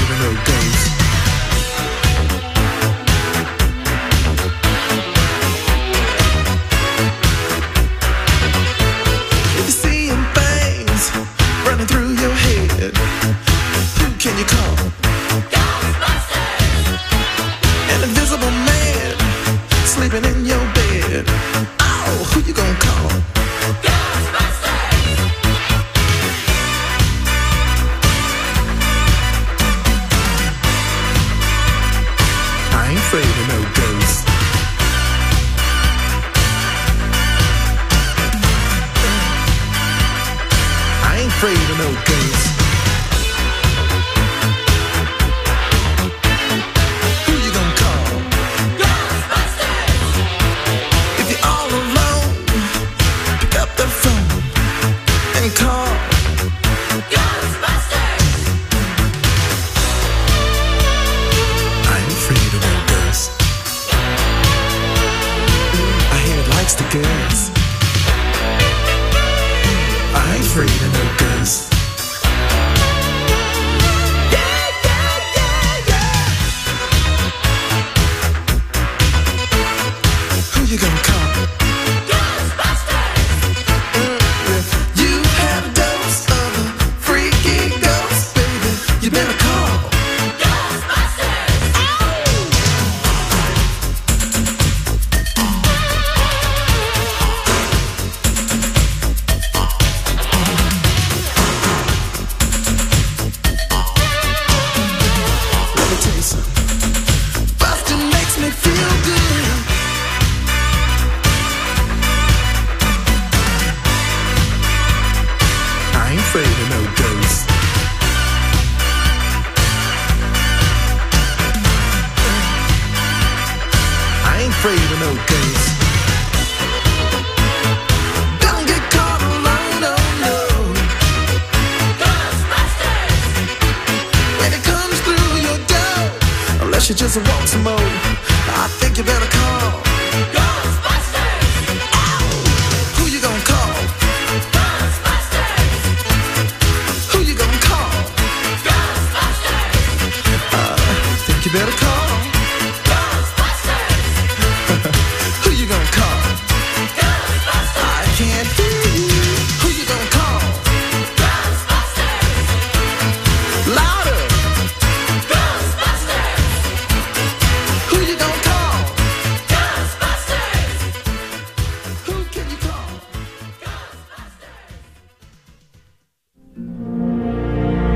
of no ghosts. If you're seeing things running through your head, who can you call? Ghostbusters! An invisible man sleeping in your bed. Oh, who you gonna call? Ghostbusters! I ain't afraid of no ghosts. I ain't afraid of no ghosts. Who you gonna call? Ghostbusters! If you're all alone, pick up the phone and call Ghostbusters! I ain't afraid of no ghosts. I hear it likes the girls. I ain't afraid of no ghosts. Yeah, yeah, yeah, yeah. Who you gonna call? Ghostbusters! If you had a dose of a freaky ghost, baby, you better call Ghostbusters! Let me tell you something. Bustin' makes me feel good. I ain't afraid of no ghosts. I ain't afraid of no ghosts. Don't get caught alone, oh no. Ghostbusters! When it comes through your door, unless you just want some more, I think you better call